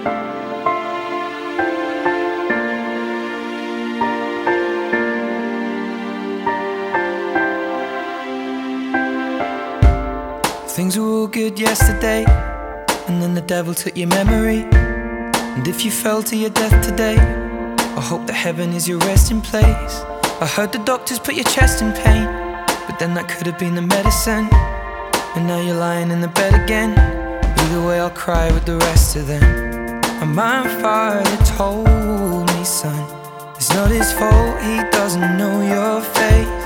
Things were all good yesterday, and then the devil took your memory. And if you fell to your death today, I hope that heaven is your resting place. I heard the doctors put your chest in pain, but then that could have been the medicine. And now you're lying in the bed again. Either way I'll cry with the rest of them. And my father told me, son, it's not his fault, he doesn't know your face.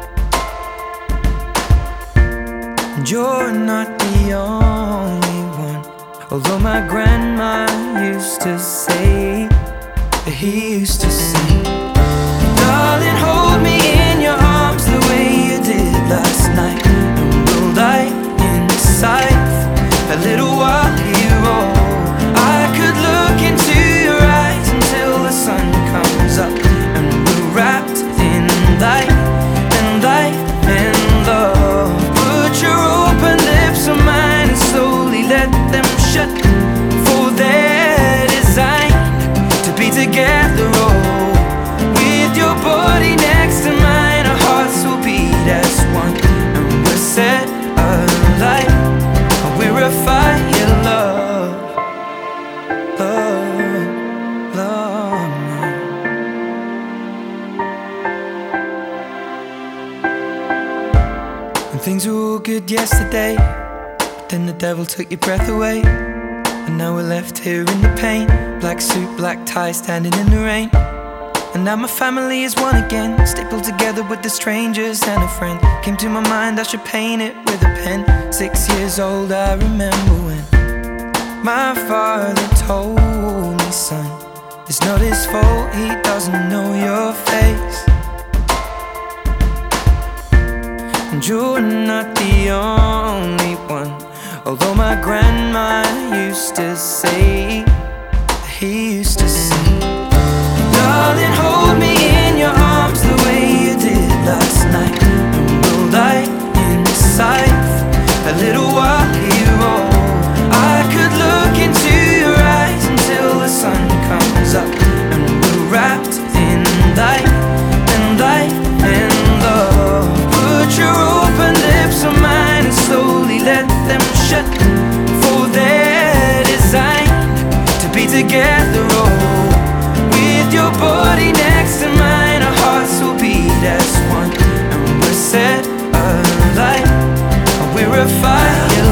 And you're not the only one, although my grandma used to say that he used to sing. Darling, hold me in your arms the way you did last night, and we'll lie inside for a little while here. Oh, I could look into your eyes until the sun comes up, and we're wrapped in light and light and love. Put your open lips on mine and slowly let them shut, for they're designed to be together. Oh, with your body next to mine, our hearts will beat as one, and we're set alight, and we're a fire, love, love, love. And things were all good yesterday, but then the devil took your breath away. And now we're left here in the pain, black suit, black tie, standing in the rain. And now my family is one again, stapled together with the strangers and a friend. Came to my mind I should paint it with a pen. 6 years old I remember when my father told me, son, it's not his fault, he doesn't know your face. And you're not the only one, although my grandma used to say that he used to sing. Darling, hold me in your arms the way you did last night, and we'll lie inside a little while here. Oh, I could look into your eyes until the sun comes up, and we're wrapped in light and light and love. Put your open lips on mine and slowly let them shut, for they're designed to be together. Oh, with your body next to mine, our hearts will beat as one, and we're set alight, and we're a fire.